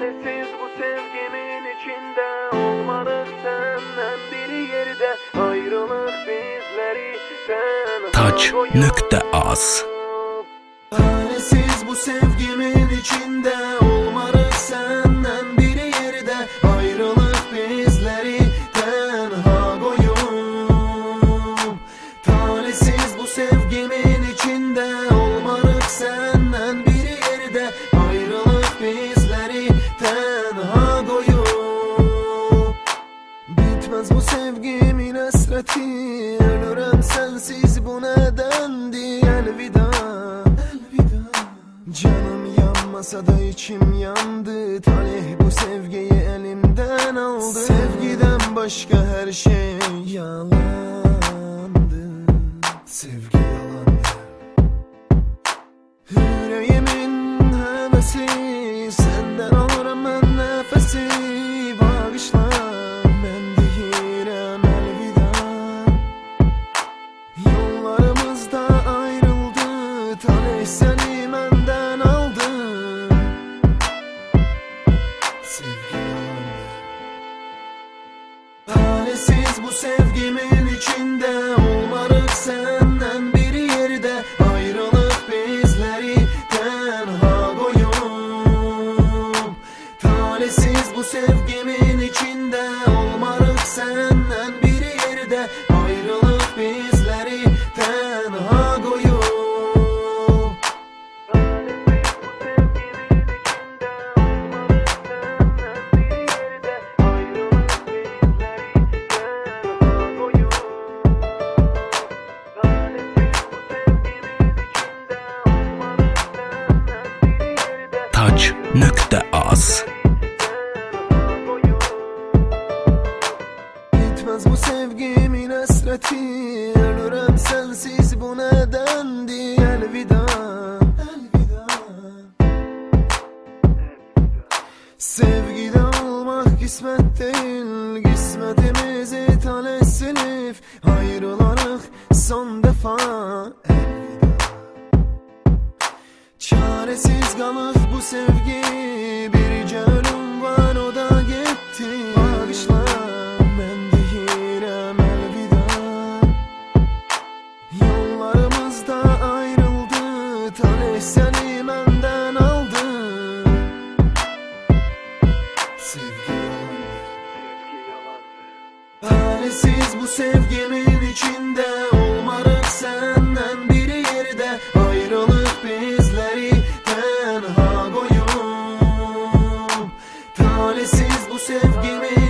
Talihsiz bu sevgimin içinde, olmadık senden bir yerde, ayrılık bizleri Taç.az. Talihsiz bu sevgimin içinde, olmadık senden bir yerde, ayrılık bizleri tenha koyup. Talihsiz bu sevgimin içinde, olmadık senden bir yerde, ayrılık bizleri tenha koyup. Bitmez bu sevgimin hasreti, ölürüm sensiz bu nedendi. Elvida, canım yanmasa da içim yandı. Talih bu sevgiyi elimden aldı. Sevgiden başka her şey yalandı. Sevgi yalandı. Yüreğimin hevesi, senden alırım ben nefesi. Bağışla, ben değilim elvida. Yollarımız da ayrıldı. Talih seni benden aldı. Sevgi yalandı. Talihsiz bu sevgimin içinde, olmadık senden bir yerde, ayrılık bizleri tenha koyup. Talihsiz bu sevgimin içinde, olmadık senden bir yerde, ayrılık bizleri tenha koyup. Taç.az. Bitmez bu sevgimin hasreti, ölürüm sensiz bu nedendi. Elvida, sevgiden olmak kısmet değil, kısmetimizi talih silip, ayrılarak son defa. Elvida, çaresiz kalıp bu sevgi, bir ölüm var o da gitti. Bağışla, ben değilim elvida. Yollarımız da ayrıldı. Talih seni benden aldı. Sevgi yalandı. Talihsiz bu sevgimin içinde, olmadık senden bir yerde, ayrılık bizleri tenha koyup. Talihsiz bu sevgimin